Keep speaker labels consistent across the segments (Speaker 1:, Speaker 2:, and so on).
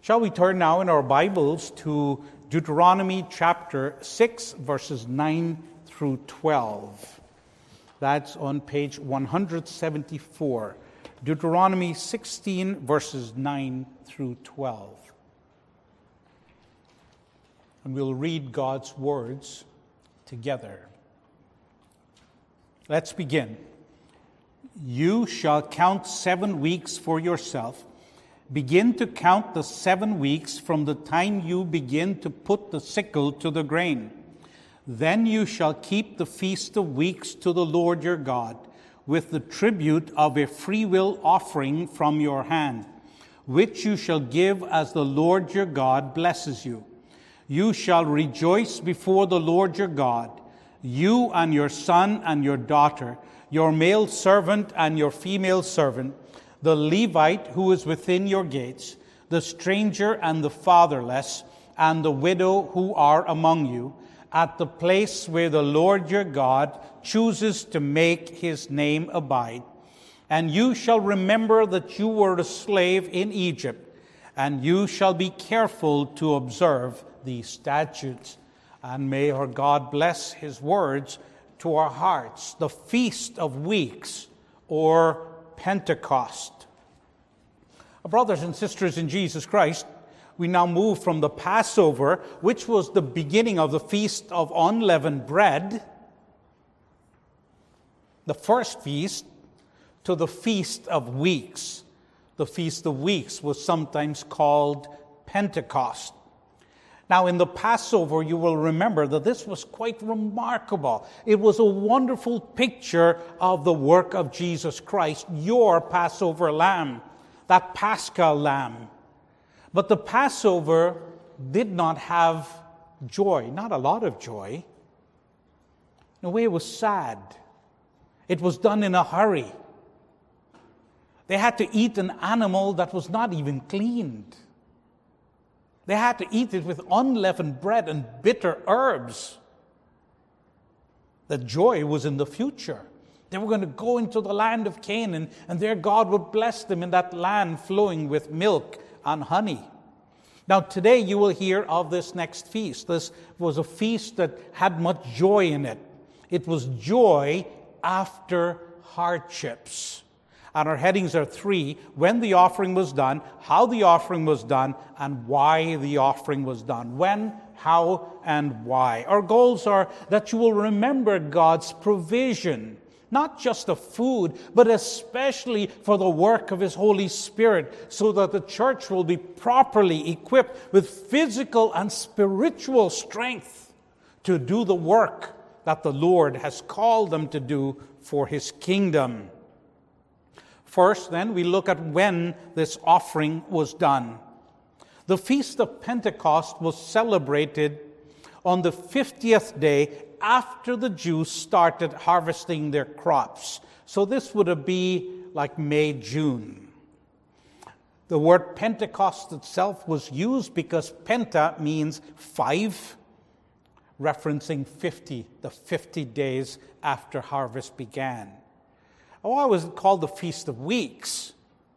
Speaker 1: Shall we turn now in our Bibles to Deuteronomy chapter 6, verses 9 through 12. That's on page 174. Deuteronomy 16, verses 9 through 12. And we'll read God's words together. Let's begin. You shall count 7 weeks for yourself. Begin to count the 7 weeks from the time you begin to put the sickle to the grain. Then you shall keep the feast of weeks to the Lord your God, with the tribute of a freewill offering from your hand, which you shall give as the Lord your God blesses you. You shall rejoice before the Lord your God, you and your son and your daughter, your male servant and your female servant, the Levite who is within your gates, the stranger and the fatherless, and the widow who are among you, at the place where the Lord your God chooses to make his name abide. And you shall remember that you were a slave in Egypt, and you shall be careful to observe these statutes. And may our God bless his words to our hearts. The Feast of Weeks, or Pentecost. Brothers and sisters in Jesus Christ, we now move from the Passover, which was the beginning of the Feast of Unleavened Bread, the first feast, to the Feast of Weeks. The Feast of Weeks was sometimes called Pentecost. Now, in the Passover, you will remember that this was quite remarkable. It was a wonderful picture of the work of Jesus Christ, your Passover lamb, that Paschal lamb. But the Passover did not have joy, not a lot of joy. In a way, it was sad. It was done in a hurry. They had to eat an animal that was not even cleaned. They had to eat it with unleavened bread and bitter herbs. The joy was in the future. They were going to go into the land of Canaan, and there God would bless them in that land flowing with milk and honey. Now today you will hear of this next feast. This was a feast that had much joy in it. It was joy after hardships. And our headings are 3: when the offering was done, how the offering was done, and why the offering was done. When, how, and why. Our goals are that you will remember God's provision, not just of food, but especially for the work of his Holy Spirit, so that the church will be properly equipped with physical and spiritual strength to do the work that the Lord has called them to do for his kingdom. First, then, we look at when this offering was done. The Feast of Pentecost was celebrated on the 50th day after the Jews started harvesting their crops. So this would be like May, June. The word Pentecost itself was used because penta means 5, referencing 50, the 50 days after harvest began. Why was it called the Feast of Weeks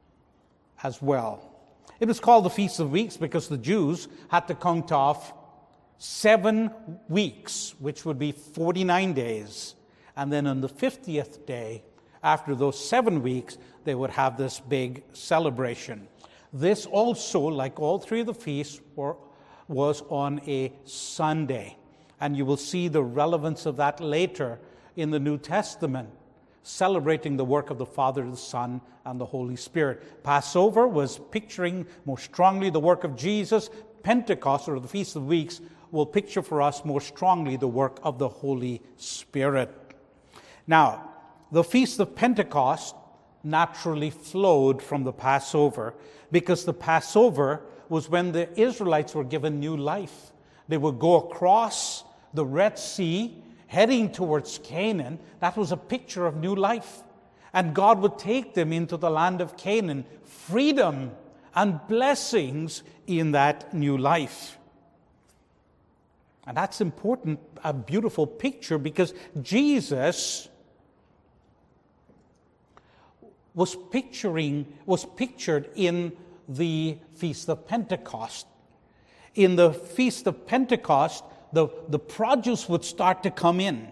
Speaker 1: as well? It was called the Feast of Weeks because the Jews had to count off 7 weeks, which would be 49 days. And then on the 50th day, after those 7 weeks, they would have this big celebration. This also, like all 3 of the feasts, was on a Sunday. And you will see the relevance of that later in the New Testament, celebrating the work of the Father, the Son, and the Holy Spirit. Passover was picturing more strongly the work of Jesus. Pentecost, or the Feast of Weeks, will picture for us more strongly the work of the Holy Spirit. Now, the Feast of Pentecost naturally flowed from the Passover, because the Passover was when the Israelites were given new life. They would go across the Red Sea, heading towards Canaan. That was a picture of new life. And God would take them into the land of Canaan, freedom and blessings in that new life. And that's important, a beautiful picture, because Jesus was pictured in the Feast of Pentecost. In the Feast of Pentecost, the produce would start to come in.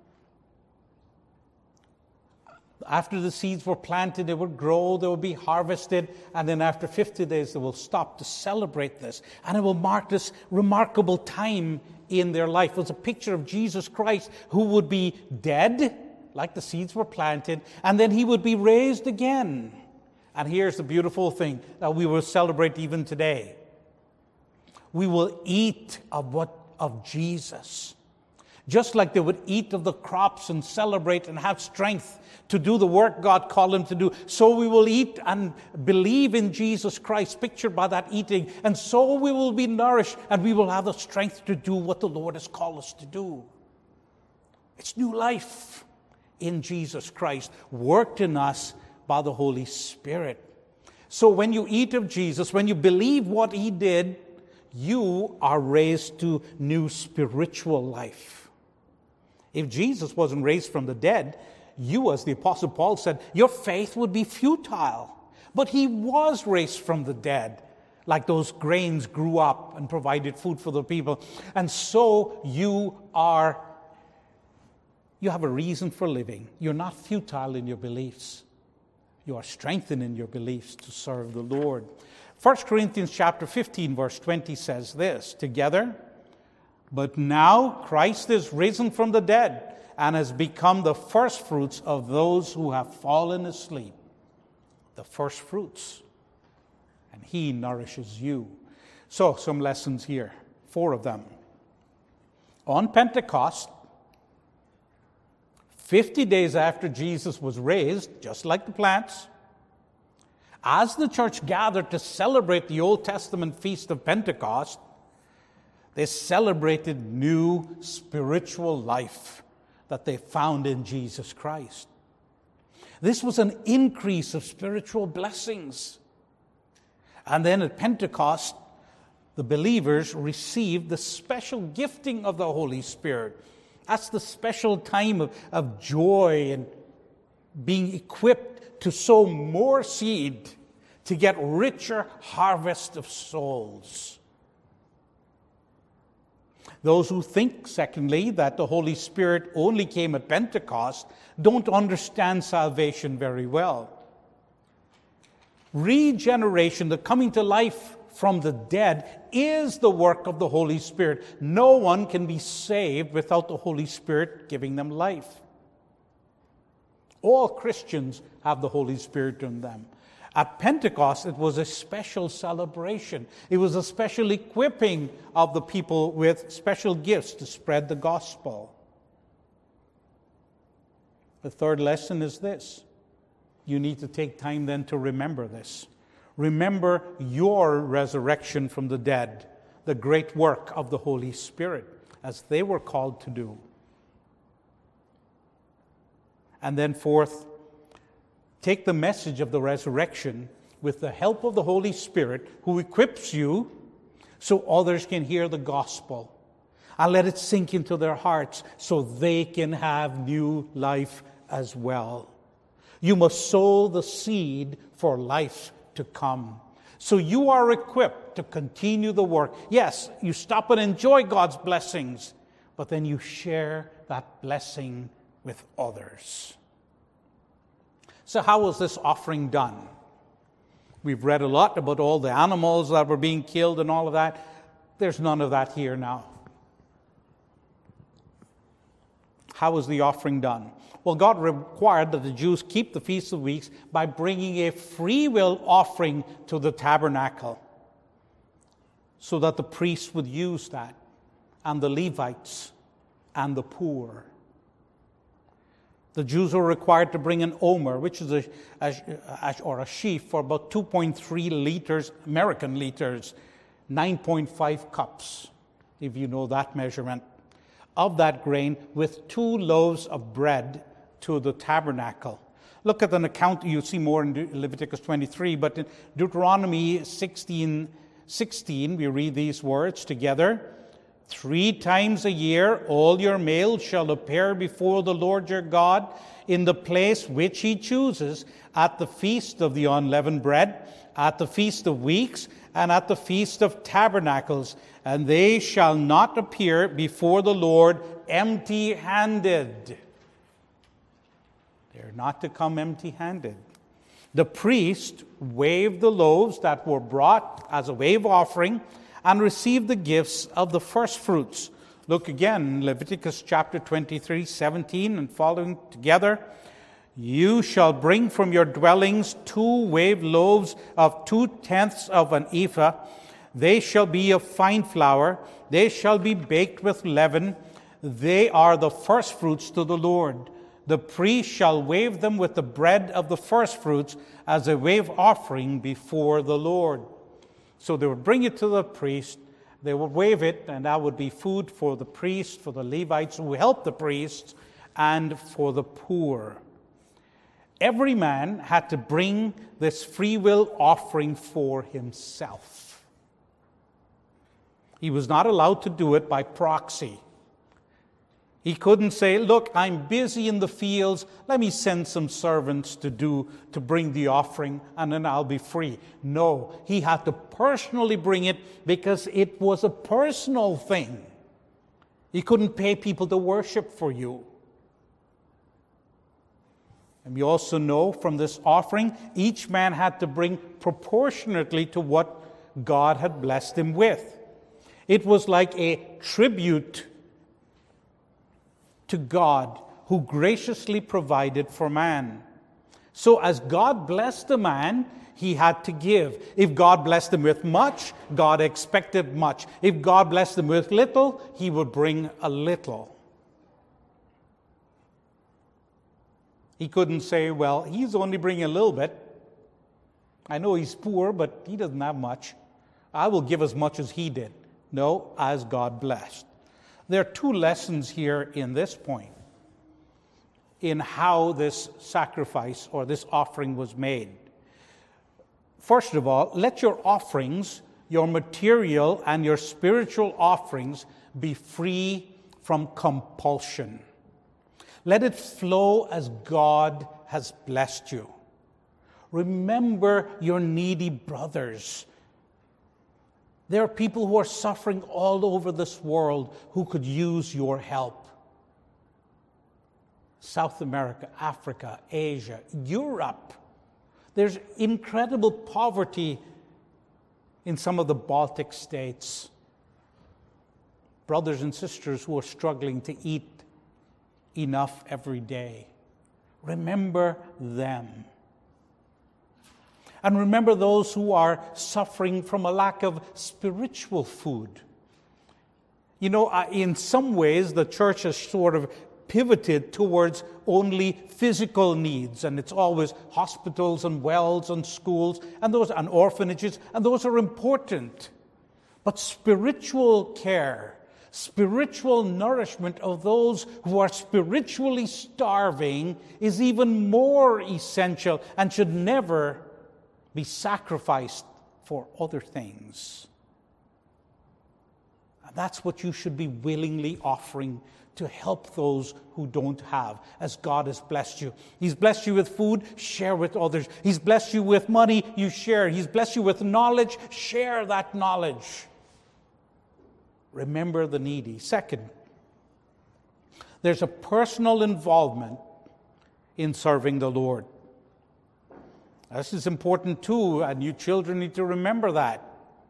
Speaker 1: After the seeds were planted, they would grow, they would be harvested, and then after 50 days, they will stop to celebrate this. And it will mark this remarkable time in their life. It was a picture of Jesus Christ, who would be dead, like the seeds were planted, and then he would be raised again. And here's the beautiful thing that we will celebrate even today. We will eat of Jesus. Just like they would eat of the crops and celebrate and have strength to do the work God called them to do, so we will eat and believe in Jesus Christ, pictured by that eating, and so we will be nourished and we will have the strength to do what the Lord has called us to do. It's new life in Jesus Christ, worked in us by the Holy Spirit. So when you eat of Jesus, when you believe what he did, you are raised to new spiritual life. If Jesus wasn't raised from the dead, you, as the Apostle Paul said, your faith would be futile. But he was raised from the dead, like those grains grew up and provided food for the people. And so you have a reason for living. You're not futile in your beliefs. You are strengthened in your beliefs to serve the Lord. 1 Corinthians chapter 15, verse 20 says this, together, but now Christ is risen from the dead and has become the first fruits of those who have fallen asleep. The first fruits. And he nourishes you. So, some lessons here, 4 of them. On Pentecost, 50 days after Jesus was raised, just like the plants, as the church gathered to celebrate the Old Testament Feast of Pentecost, they celebrated new spiritual life that they found in Jesus Christ. This was an increase of spiritual blessings. And then at Pentecost, the believers received the special gifting of the Holy Spirit. That's the special time of joy and being equipped to sow more seed to get richer harvest of souls. Those who think, secondly, that the Holy Spirit only came at Pentecost don't understand salvation very well. Regeneration, the coming to life from the dead, is the work of the Holy Spirit. No one can be saved without the Holy Spirit giving them life. All Christians have the Holy Spirit in them. At Pentecost, it was a special celebration. It was a special equipping of the people with special gifts to spread the gospel. The third lesson is this. You need to take time then to remember this. Remember your resurrection from the dead, the great work of the Holy Spirit, as they were called to do. And then fourth, take the message of the resurrection with the help of the Holy Spirit, who equips you so others can hear the gospel. And let it sink into their hearts so they can have new life as well. You must sow the seed for life to come. So you are equipped to continue the work. Yes, you stop and enjoy God's blessings, but then you share that blessing with others. So how was this offering done? We've read a lot about all the animals that were being killed and all of that. There's none of that here now. How was the offering done? Well, God required that the Jews keep the Feast of Weeks by bringing a free will offering to the tabernacle so that the priests would use that, and the Levites and the poor. The Jews were required to bring an omer, which is a sheaf for about 2.3 liters, American liters, 9.5 cups, if you know that measurement, of that grain with 2 loaves of bread to the tabernacle. Look at an account, you see more in Leviticus 23, but in Deuteronomy 16:16, we read these words together. 3 times a year all your males shall appear before the Lord your God in the place which he chooses, at the feast of the unleavened bread, at the feast of weeks, and at the feast of tabernacles, and they shall not appear before the Lord empty-handed. They're not to come empty-handed. The priest waved the loaves that were brought as a wave offering and received the gifts of the first fruits. Look again, Leviticus chapter 23, 17 and following together. You shall bring from your dwellings 2 waved loaves of 2/10 of an ephah. They shall be of fine flour. They shall be baked with leaven. They are the first fruits to the Lord. The priest shall wave them with the bread of the first fruits as a wave offering before the Lord. So they would bring it to the priest, they would wave it, and that would be food for the priest, for the Levites who help the priests, and for the poor. Every man had to bring this free will offering for himself. He was not allowed to do it by proxy. He couldn't say, look, I'm busy in the fields, let me send some servants to bring the offering, and then I'll be free. No, he had to personally bring it because it was a personal thing. He couldn't pay people to worship for you. And we also know from this offering, each man had to bring proportionately to what God had blessed him with. It was like a tribute to God, who graciously provided for man. So as God blessed the man, he had to give. If God blessed him with much, God expected much. If God blessed him with little, he would bring a little. He couldn't say, well, he's only bringing a little bit. I know he's poor, but he doesn't have much. I will give as much as he did. No, as God blessed. There are 2 lessons here in this point in how this sacrifice or this offering was made. First of all, let your offerings, your material and your spiritual offerings, be free from compulsion. Let it flow as God has blessed you. Remember your needy brothers. There are people who are suffering all over this world who could use your help. South America, Africa, Asia, Europe. There's incredible poverty in some of the Baltic states. Brothers and sisters who are struggling to eat enough every day. Remember them. And remember those who are suffering from a lack of spiritual food. You know, in some ways, the church has sort of pivoted towards only physical needs, and it's always hospitals and wells and schools and orphanages, and those are important. But spiritual care, spiritual nourishment of those who are spiritually starving is even more essential and should never be sacrificed for other things. And that's what you should be willingly offering to help those who don't have, as God has blessed you. He's blessed you with food, share with others. He's blessed you with money, you share. He's blessed you with knowledge, share that knowledge. Remember the needy. Second, there's a personal involvement in serving the Lord. This is important too, and you children need to remember that.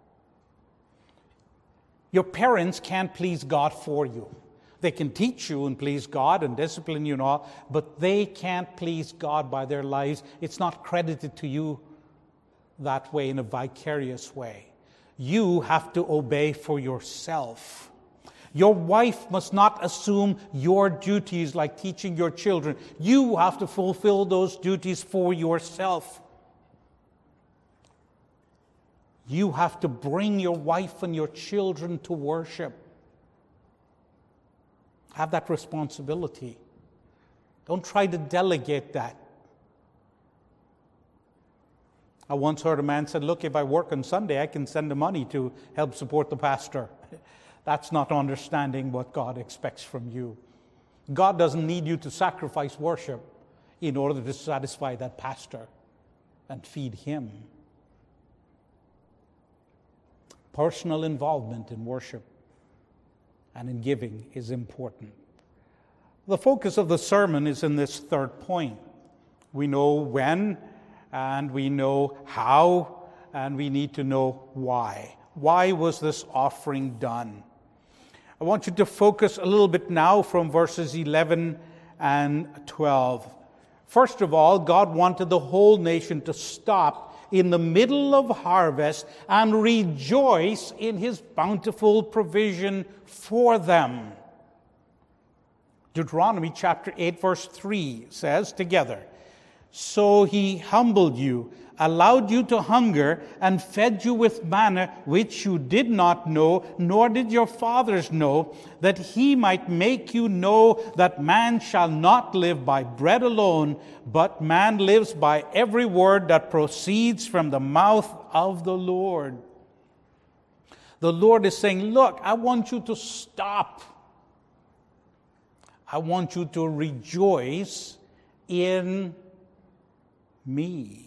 Speaker 1: Your parents can't please God for you. They can teach you and please God and discipline you and all, but they can't please God by their lives. It's not credited to you that way, in a vicarious way. You have to obey for yourself. Your wife must not assume your duties like teaching your children. You have to fulfill those duties for yourself. You have to bring your wife and your children to worship. Have that responsibility. Don't try to delegate that. I once heard a man said, look, if I work on Sunday, I can send the money to help support the pastor. That's not understanding what God expects from you. God doesn't need you to sacrifice worship in order to satisfy that pastor and feed him. Personal involvement in worship and in giving is important. The focus of the sermon is in this third point. We know when, and we know how, and we need to know why. Why was this offering done? I want you to focus a little bit now from verses 11 and 12. First of all, God wanted the whole nation to stop in the middle of harvest and rejoice in his bountiful provision for them. Deuteronomy chapter 8 verse 3 says together, "So he humbled you, allowed you to hunger, and fed you with manna which you did not know, nor did your fathers know, that he might make you know that man shall not live by bread alone, but man lives by every word that proceeds from the mouth of the Lord." The Lord is saying, look, I want you to stop. I want you to rejoice in me.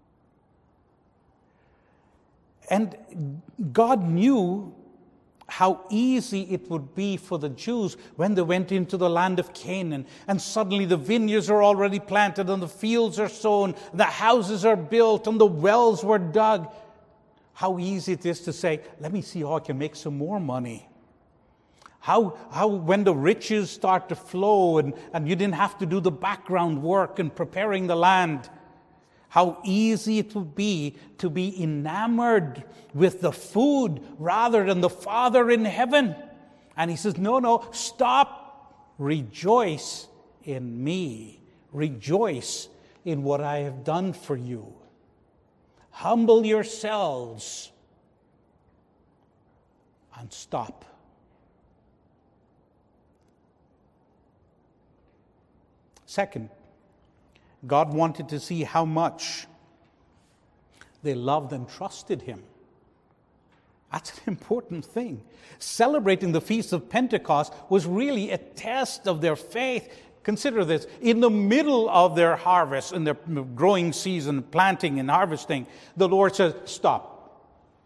Speaker 1: And God knew how easy it would be for the Jews when they went into the land of Canaan, and suddenly the vineyards are already planted and the fields are sown, the houses are built and the wells were dug. How easy it is to say, let me see how I can make some more money. How when the riches start to flow and you didn't have to do the background work in preparing the land, how easy it would be to be enamored with the food rather than the Father in heaven. And he says, no, stop. Rejoice in me. Rejoice in what I have done for you. Humble yourselves and stop. Second, God wanted to see how much they loved and trusted him. That's an important thing. Celebrating the Feast of Pentecost was really a test of their faith. Consider this. In the middle of their harvest, in their growing season, planting and harvesting, the Lord says, stop.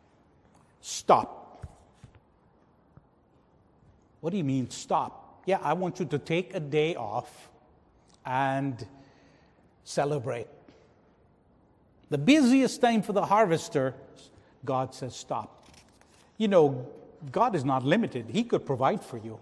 Speaker 1: Stop. What do you mean, stop? Yeah, I want you to take a day off and celebrate. The busiest time for the harvester, God says stop. You know, God is not limited. He could provide for you.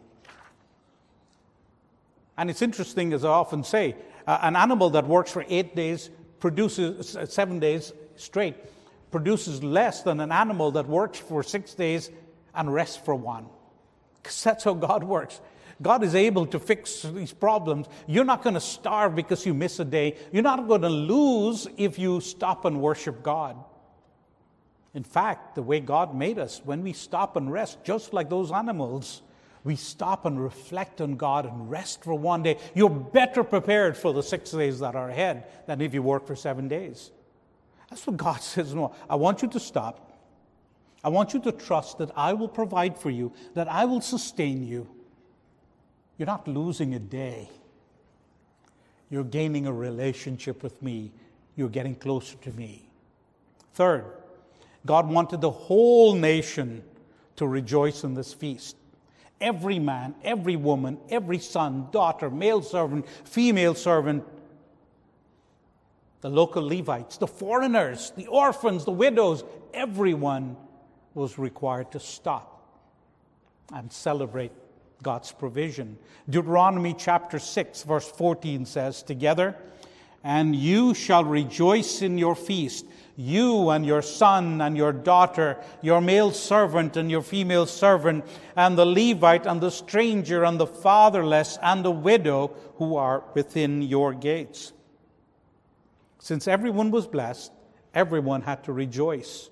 Speaker 1: And it's interesting, as I often say, an animal that works for 8 days, produces 7 days straight, produces less than an animal that works for 6 days and rests for 1. Because that's how God works. God is able to fix these problems. You're not going to starve because you miss a day. You're not going to lose if you stop and worship God. In fact, the way God made us, when we stop and rest, just like those animals, we stop and reflect on God and rest for 1 day. You're better prepared for the 6 days that are ahead than if you work for 7 days. That's what God says. No, I want you to stop. I want you to trust that I will provide for you, that I will sustain you. You're not losing a day. You're gaining a relationship with me. You're getting closer to me. Third, God wanted the whole nation to rejoice in this feast. Every man, every woman, every son, daughter, male servant, female servant, the local Levites, the foreigners, the orphans, the widows, everyone was required to stop and celebrate God's provision. Deuteronomy chapter 6 verse 14 says together, "And you shall rejoice in your feast, you and your son and your daughter, your male servant and your female servant, and the Levite and the stranger and the fatherless and the widow who are within your gates." Since everyone was blessed, everyone had to rejoice.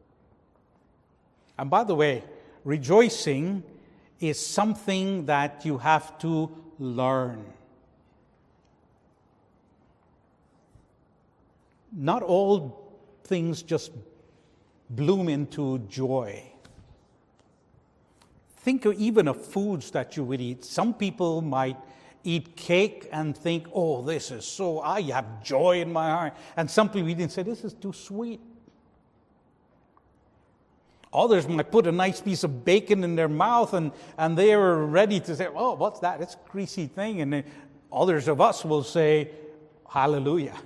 Speaker 1: And by the way, rejoicing is something that you have to learn. Not all things just bloom into joy. Think of even of foods that you would eat. Some people might eat cake and think, oh, this is so, I have joy in my heart. And some people eat and say, this is too sweet. Others might put a nice piece of bacon in their mouth and they are ready to say, oh, what's that? It's a greasy thing. And then others of us will say, hallelujah.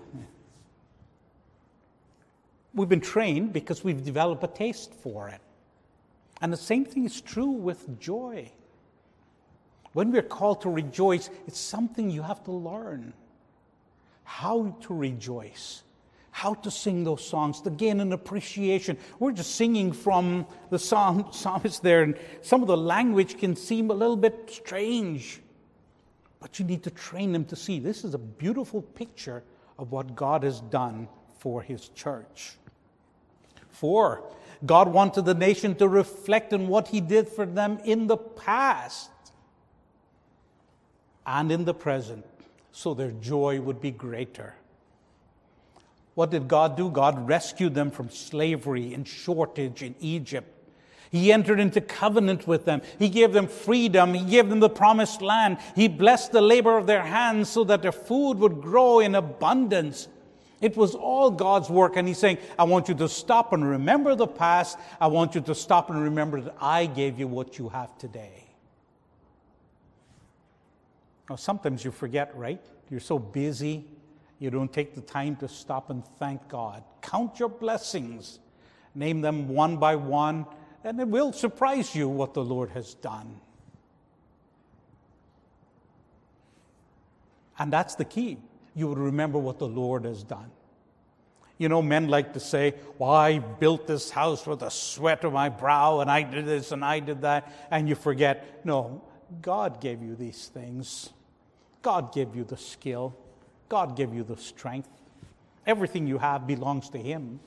Speaker 1: We've been trained because we've developed a taste for it. And the same thing is true with joy. When we're called to rejoice, it's something you have to learn. How to rejoice. How to sing those songs, to gain an appreciation. We're just singing from the psalmist there, and some of the language can seem a little bit strange. But you need to train them to see this is a beautiful picture of what God has done for His church. 4, God wanted the nation to reflect on what He did for them in the past and in the present, so their joy would be greater. What did God do? God rescued them from slavery and shortage in Egypt. He entered into covenant with them. He gave them freedom. He gave them the promised land. He blessed the labor of their hands so that their food would grow in abundance. It was all God's work. And He's saying, I want you to stop and remember the past. I want you to stop and remember that I gave you what you have today. Now, sometimes you forget, right? You're so busy. You don't take the time to stop and thank God. Count your blessings. Name them one by one, and it will surprise you what the Lord has done. And that's the key. You would remember what the Lord has done. You know, men like to say, well, I built this house with the sweat of my brow, and I did this and I did that, and you forget. No, God gave you these things. God gave you the skill. God gave you the strength. Everything you have belongs to Him.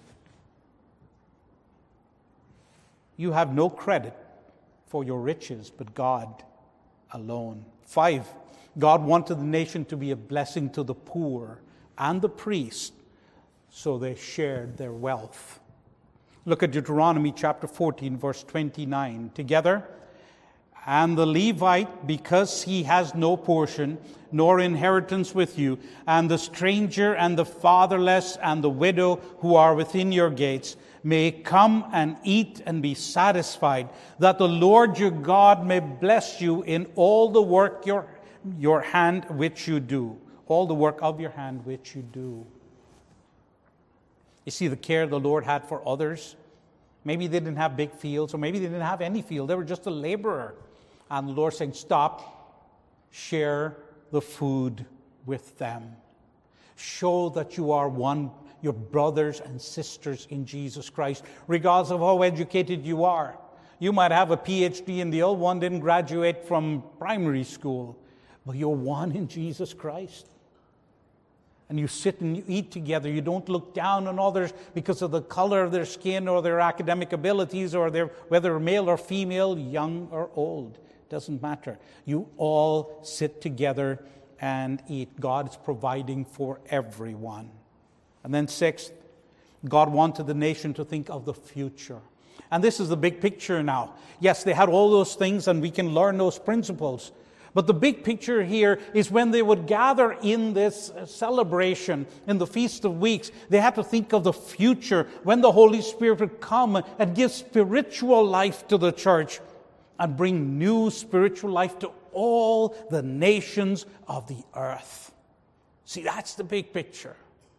Speaker 1: You have no credit for your riches, but God alone. 5, God wanted the nation to be a blessing to the poor and the priest, so they shared their wealth. Look at Deuteronomy chapter 14, verse 29. Together, and the Levite, because he has no portion nor inheritance with you, and the stranger and the fatherless and the widow who are within your gates, may come and eat and be satisfied, that the Lord your God may bless you in all the work your hand which you do. All the work of your hand which you do. You see the care the Lord had for others. Maybe they didn't have big fields, or maybe they didn't have any field. They were just a laborer. And the Lord saying, stop, share the food with them. Show that you are one, your brothers and sisters in Jesus Christ, regardless of how educated you are. You might have a PhD and the old one didn't graduate from primary school, but you're one in Jesus Christ. And you sit and you eat together. You don't look down on others because of the color of their skin or their academic abilities or whether male or female, young or old. Doesn't matter. You all sit together and eat. God is providing for everyone. And then 6th, God wanted the nation to think of the future. And this is the big picture now. Yes, they had all those things and we can learn those principles. But the big picture here is when they would gather in this celebration, in the Feast of Weeks, they had to think of the future, when the Holy Spirit would come and give spiritual life to the church and bring new spiritual life to all the nations of the earth. See, that's the big picture.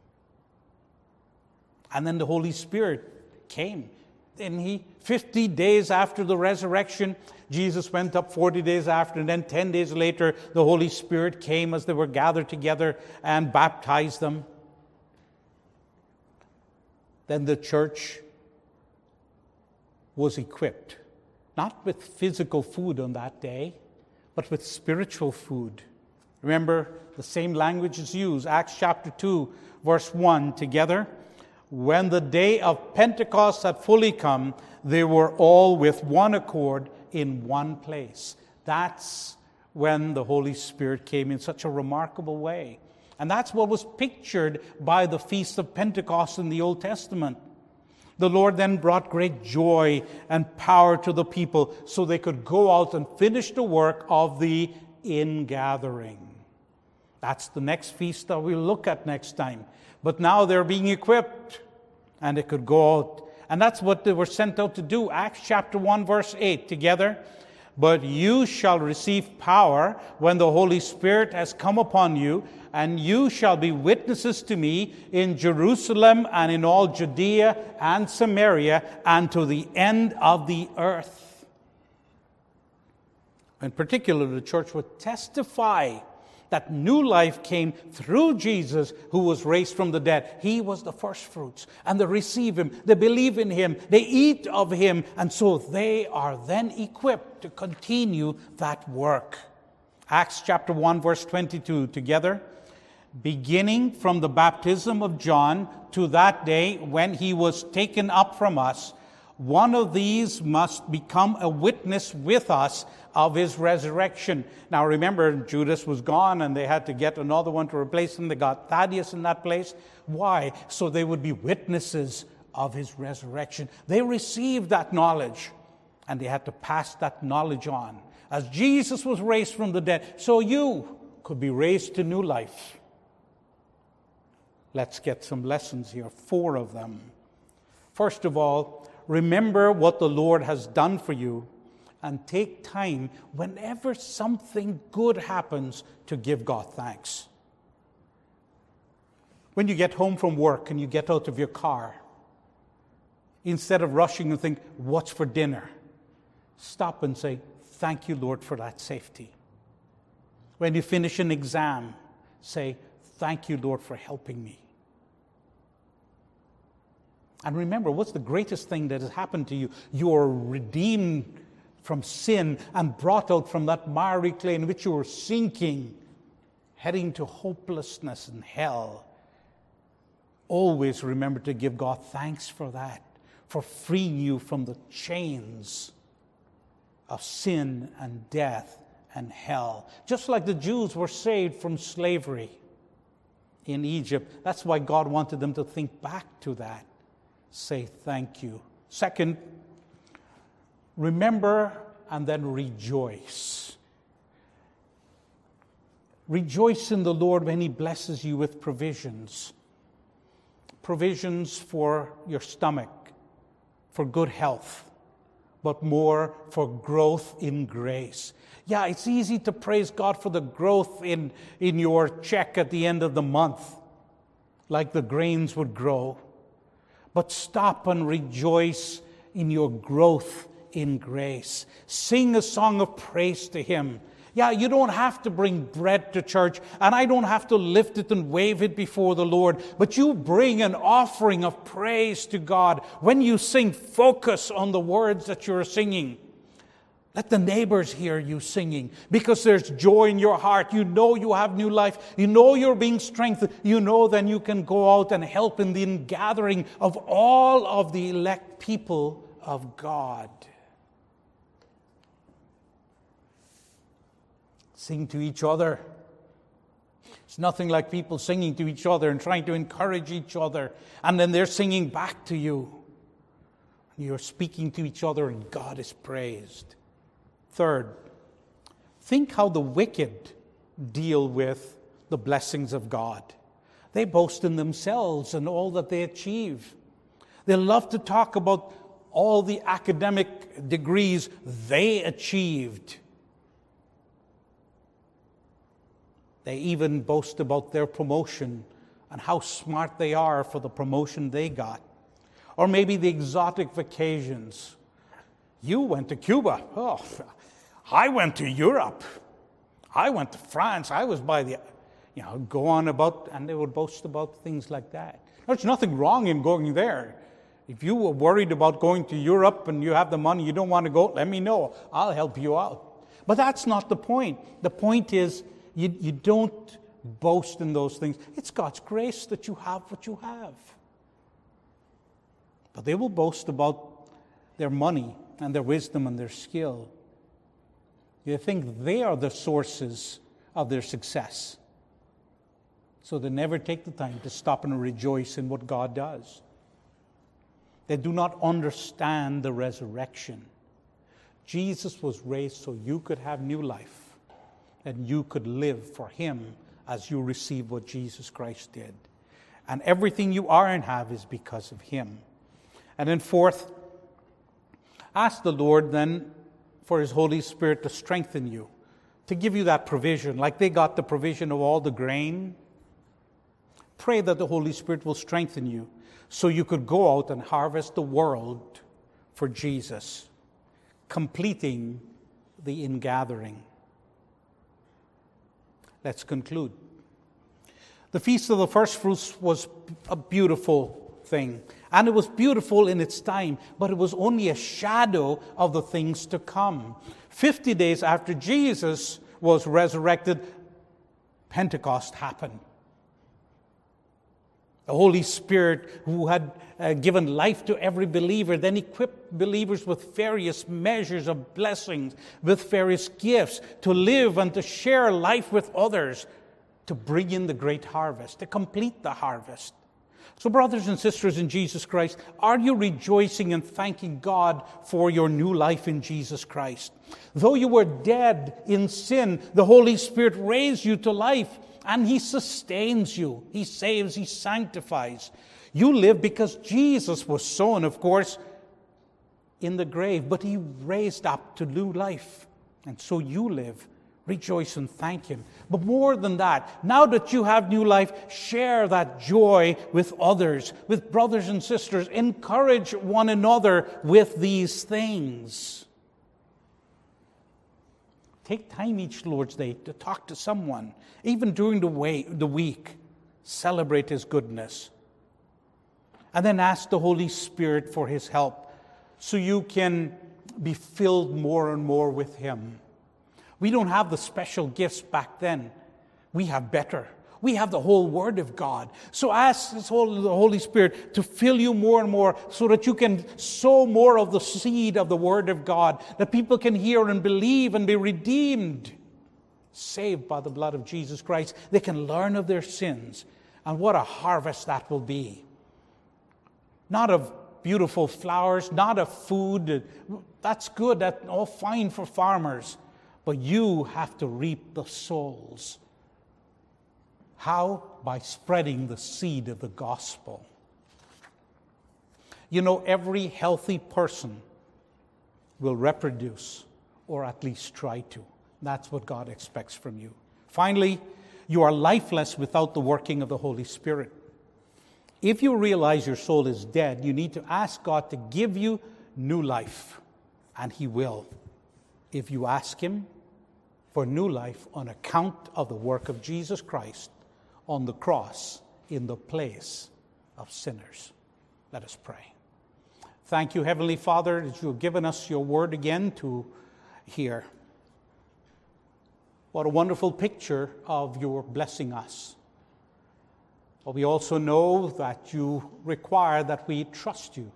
Speaker 1: And then the Holy Spirit came. Then 50 days after the resurrection, Jesus went up 40 days after, and then 10 days later, the Holy Spirit came as they were gathered together and baptized them. Then the church was equipped, not with physical food on that day, but with spiritual food. Remember, the same language is used. Acts chapter 2, verse 1, together. When the day of Pentecost had fully come, they were all with one accord in one place. That's when the Holy Spirit came in such a remarkable way. And that's what was pictured by the Feast of Pentecost in the Old Testament. The Lord then brought great joy and power to the people so they could go out and finish the work of the ingathering. That's the next feast that we'll look at next time. But now they're being equipped and they could go out. And that's what they were sent out to do. Acts chapter 1 verse 8 together. But you shall receive power when the Holy Spirit has come upon you, and you shall be witnesses to me in Jerusalem and in all Judea and Samaria and to the end of the earth. In particular, the church would testify that new life came through Jesus, who was raised from the dead. He was the first fruits, and they receive him, they believe in him, they eat of him, and so they are then equipped to continue that work. Acts chapter 1 verse 22 together. Beginning from the baptism of John to that day when he was taken up from us, one of these must become a witness with us of his resurrection. Now remember, Judas was gone and they had to get another one to replace him. They got Thaddeus in that place. Why? So they would be witnesses of his resurrection. They received that knowledge and they had to pass that knowledge on. As Jesus was raised from the dead, so you could be raised to new life. Let's get some lessons here, 4 of them. First of all, remember what the Lord has done for you and take time whenever something good happens to give God thanks. When you get home from work and you get out of your car, instead of rushing and think, what's for dinner? Stop and say, thank you, Lord, for that safety. When you finish an exam, say, thank you, Lord, for helping me. And remember, what's the greatest thing that has happened to you? You are redeemed from sin and brought out from that miry clay in which you were sinking, heading to hopelessness and hell. Always remember to give God thanks for that, for freeing you from the chains of sin and death and hell. Just like the Jews were saved from slavery in Egypt. That's why God wanted them to think back to that. Say thank you. Second, remember and then rejoice. Rejoice in the Lord when he blesses you with provisions. Provisions for your stomach, for good health, but more for growth in grace. Yeah, it's easy to praise God for the growth in your check at the end of the month, like the grains would grow. But stop and rejoice in your growth in grace. Sing a song of praise to him. Yeah, you don't have to bring bread to church, and I don't have to lift it and wave it before the Lord, but you bring an offering of praise to God. When you sing, focus on the words that you're singing. Let the neighbors hear you singing, because there's joy in your heart. You know you have new life. You know you're being strengthened. You know then you can go out and help in the ingathering of all of the elect people of God. Sing to each other. It's nothing like people singing to each other and trying to encourage each other, and then they're singing back to you. You're speaking to each other and God is praised. Third, think how the wicked deal with the blessings of God. They boast in themselves and all that they achieve. They love to talk about all the academic degrees they achieved. They even boast about their promotion and how smart they are for the promotion they got. Or maybe the exotic vacations. You went to Cuba. Oh, I went to Europe. I went to France. I was by the, go on about, and they would boast about things like that. There's nothing wrong in going there. If you were worried about going to Europe and you have the money, you don't want to go, let me know. I'll help you out. But that's not the point. The point is, you don't boast in those things. It's God's grace that you have what you have. But they will boast about their money and their wisdom and their skill. They think they are the sources of their success. So they never take the time to stop and rejoice in what God does. They do not understand the resurrection. Jesus was raised so you could have new life, and you could live for Him as you receive what Jesus Christ did. And everything you are and have is because of Him. And then fourth, ask the Lord then for His Holy Spirit to strengthen you, to give you that provision, like they got the provision of all the grain. Pray that the Holy Spirit will strengthen you so you could go out and harvest the world for Jesus, completing the ingathering. Let's conclude. The Feast of the First Fruits was a beautiful thing, and it was beautiful in its time, but it was only a shadow of the things to come. 50 days after Jesus was resurrected, Pentecost happened. The Holy Spirit, who had given life to every believer, then equipped believers with various measures of blessings, with various gifts to live and to share life with others, to bring in the great harvest, to complete the harvest. So, brothers and sisters in Jesus Christ, are you rejoicing and thanking God for your new life in Jesus Christ? Though you were dead in sin, the Holy Spirit raised you to life, and He sustains you. He saves, He sanctifies. You live because Jesus was sown, of course, in the grave, but He raised up to new life. And so you live. Rejoice and thank Him. But more than that, now that you have new life, share that joy with others, with brothers and sisters. Encourage one another with these things. Take time each Lord's Day to talk to someone. Even during the week, celebrate His goodness. And then ask the Holy Spirit for His help so you can be filled more and more with Him. We don't have the special gifts back then. We have better. We have the whole Word of God. So ask the Holy Spirit to fill you more and more so that you can sow more of the seed of the Word of God, that people can hear and believe and be redeemed, saved by the blood of Jesus Christ. They can learn of their sins. And what a harvest that will be. Not of beautiful flowers, not of food. That's good. That's all fine for farmers. But you have to reap the souls. How? By spreading the seed of the gospel. You know, every healthy person will reproduce, or at least try to. That's what God expects from you. Finally, you are lifeless without the working of the Holy Spirit. If you realize your soul is dead, you need to ask God to give you new life, and He will, if you ask Him for new life on account of the work of Jesus Christ on the cross in the place of sinners. Let us pray. Thank you, Heavenly Father, that you have given us your word again to hear. What a wonderful picture of your blessing us. But we also know that you require that we trust you.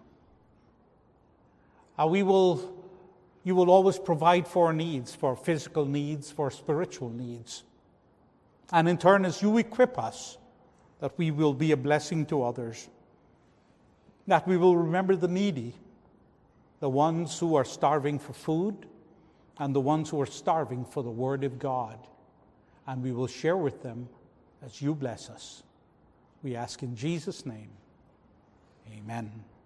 Speaker 1: You will always provide for our needs, for physical needs, for spiritual needs. And in turn, as you equip us, that we will be a blessing to others, that we will remember the needy, the ones who are starving for food, and the ones who are starving for the Word of God. And we will share with them as you bless us. We ask in Jesus' name, amen.